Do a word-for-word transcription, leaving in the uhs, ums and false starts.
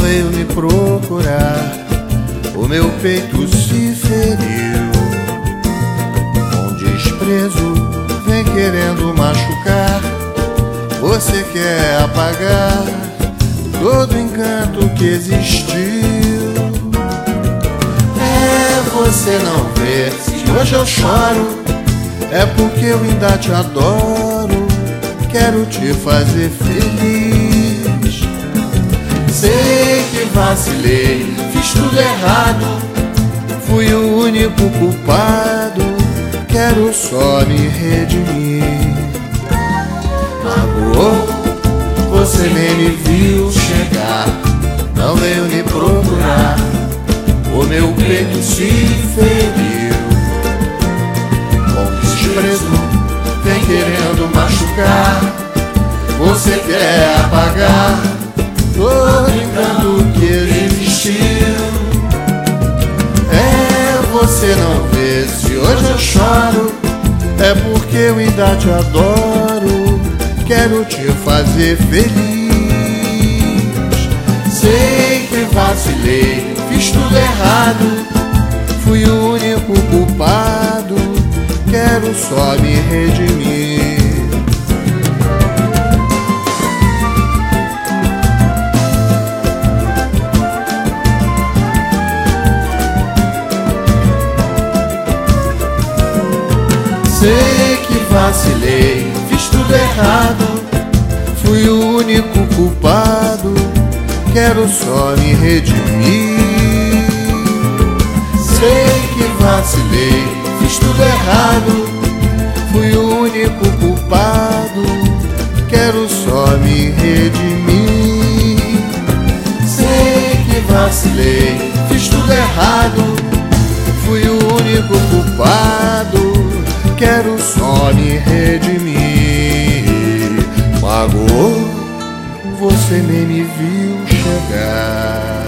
veio me procurar, o meu peito se feriu. Com desprezo vem querendo machucar, você quer apagar todo o encanto que existiu. É, você não vê, se hoje eu choro, é porque eu ainda te adoro, quero te fazer feliz. Sei que vacilei, fiz tudo errado, fui o único culpado, quero só me redimir. Magoou, você nem me viu chegar, não veio me procurar, o meu peito se feriu. Com desprezo vem querendo machucar, você quer apagar todo encanto que existiu. É, você não vê, se hoje eu choro, é porque eu ainda te adoro, quero te fazer feliz. Sei que vacilei, fiz tudo errado, fui o único culpado, quero só me redimir. Sei que vacilei, fiz tudo errado, fui o único culpado, quero só me redimir. Sei que vacilei, fiz tudo errado, fui o único culpado, quero só me redimir. Sei que vacilei, fiz tudo errado, fui o único culpado, quero só me redimir. Magoou, você nem me viu chegar.